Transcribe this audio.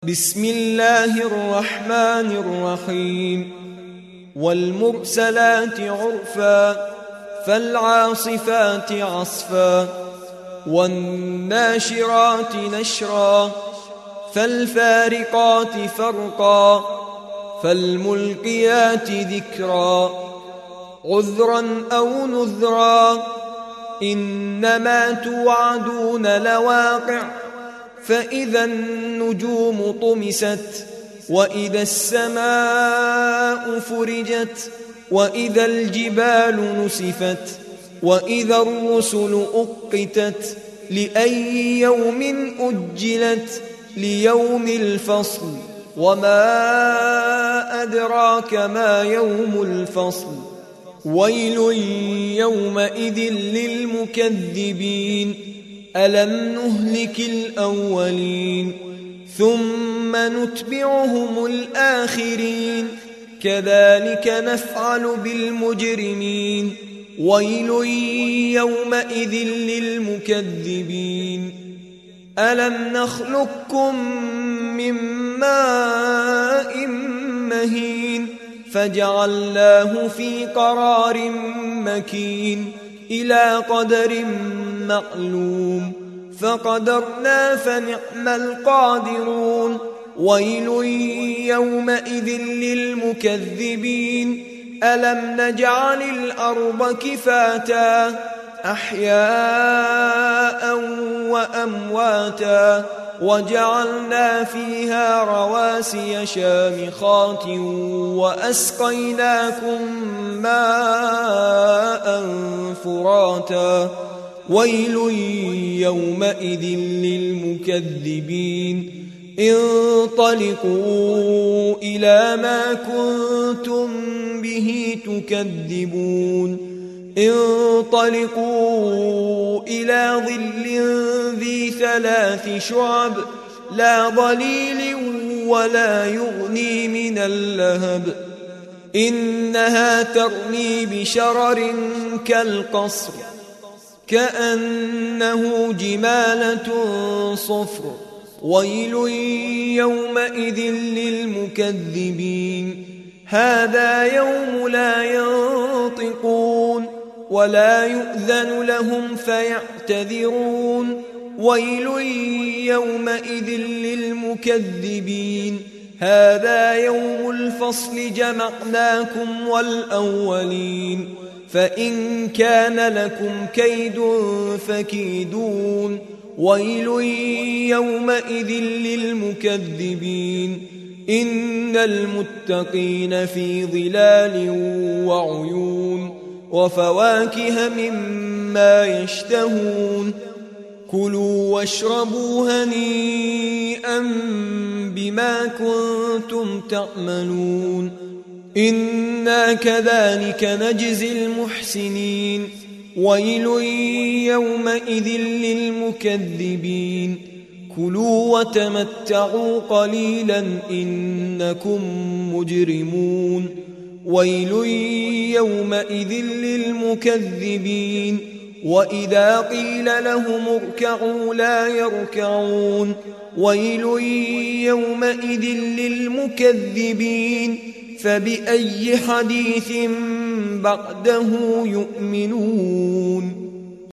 بسم الله الرحمن الرحيم والمرسلات عرفا فالعاصفات عصفا والناشرات نشرا فالفارقات فرقا فالملقيات ذكرا عذرا أو نذرا إنما توعدون لواقع فإذا النجوم طمست وإذا السماء فرجت وإذا الجبال نسفت وإذا الرسل أقتت لأي يوم أجلت ليوم الفصل وما أدراك ما يوم الفصل ويل يومئذ للمكذبين ألم نهلك الأولين ثم نتبعهم الآخرين كذلك نفعل بالمجرمين ويل يومئذ للمكذبين ألم نخلقكم من ماء مهين فجعلناه في قرار مكين إلى قدر معلوم فقدرنا فنعم القادرون ويل يومئذ للمكذبين ألم نجعل الأرض كفاتا أحياء وأمواتا وجعلنا فيها رواسي شامخات وأسقيناكم ماء فراتا ويل يومئذ للمكذبين انطلقوا إلى ما كنتم به تكذبون انطلقوا إلى ظل ذي 3 شعب لا ظليل ولا يغني من اللهب إنها ترمي بشرر كالقصر كأنه جمالة صفر ويل يومئذ للمكذبين هذا يوم لا ينطقون ولا يؤذن لهم فيعتذرون ويل يومئذ للمكذبين هذا يوم الفصل جمعناكم والأولين فإن كان لكم كيد فكيدون ويل يومئذ للمكذبين إن المتقين في ظلال وعيون وفواكه مما يشتهون كلوا واشربوا هنيئا بما كنتم تعملون إنا كذلك نجزي المحسنين ويل يومئذ للمكذبين كلوا وتمتعوا قليلا إنكم مجرمون ويل يومئذ للمكذبين وإذا قيل لهم اركعوا لا يركعون ويل يومئذ للمكذبين فبأي حديث بعده يؤمنون